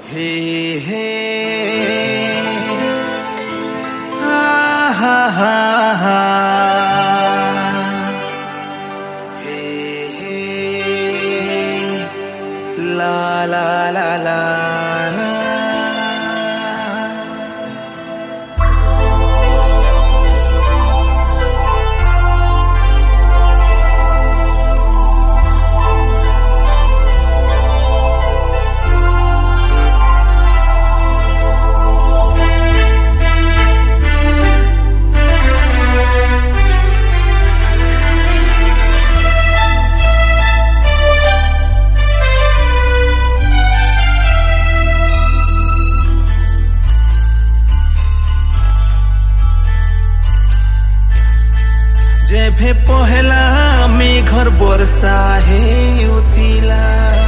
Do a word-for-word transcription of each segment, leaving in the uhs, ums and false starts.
हे हे हा हा हा हा हे हे ला ला ला ला जेभे पहला मेघर बरसा हे उथिला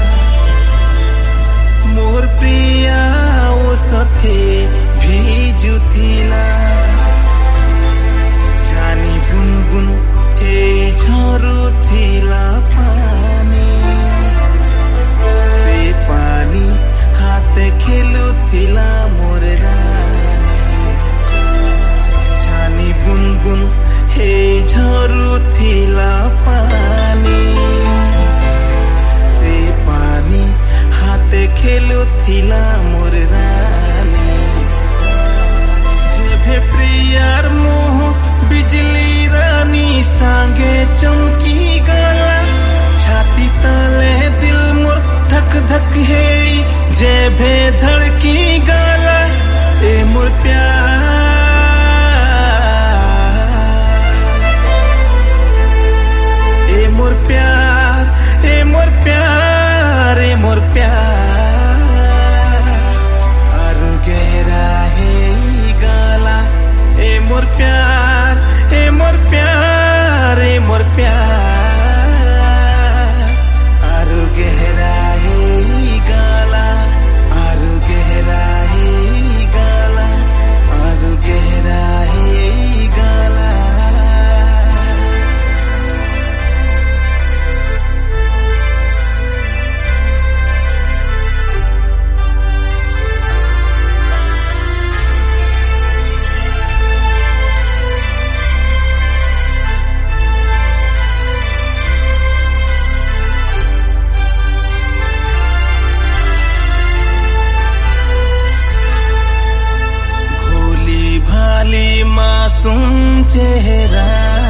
मोर प्रिया ओ सथे भिजुथिला छानी बुनबुन हे झरुथिला पानी से पानी हाथे खेलुथिला मोर रानी छानी बुनबुन हे झरुथिला पानी से पानी हाथे खेलुथिला मोर रानी जेभे प्रियार मुह बिजली रानी सांगे चमकी गला छाती तले दिल मोर धक धक हे जेभे धड़की गला ए मोर प्यार मोर प्यार ए मोर प्यार ए मोर प्यार आरु गहरा है गाला ए मोर प्यार ए मोर प्यार ए मोर प्यार आरु गहरा है गाला आरु गहरा है गाला आरु गहरा है गाला मासूम चेहरा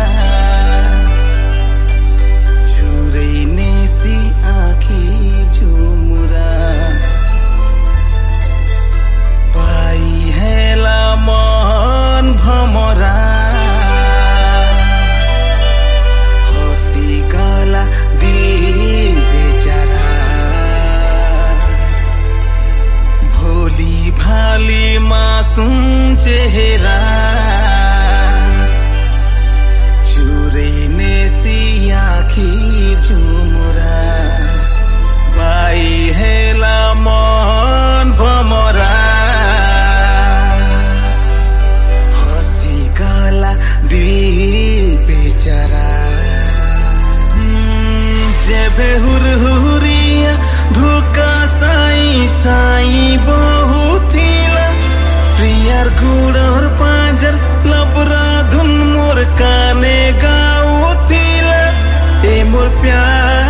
झुरैने सी आँखी झुमुरा पाई हेला मन भमरा हसी गला दिल बेचारा भोली भाली मासूम चेहरा झुमुरा बाई हेला मन भमरा फसी गला दिल बेचारा जेभे हुरहुरिया धोका साई साई बहुथिला प्रियार घुड़र पांजर लबरा धुन मोर काने गाउथिला ए मोर प्यार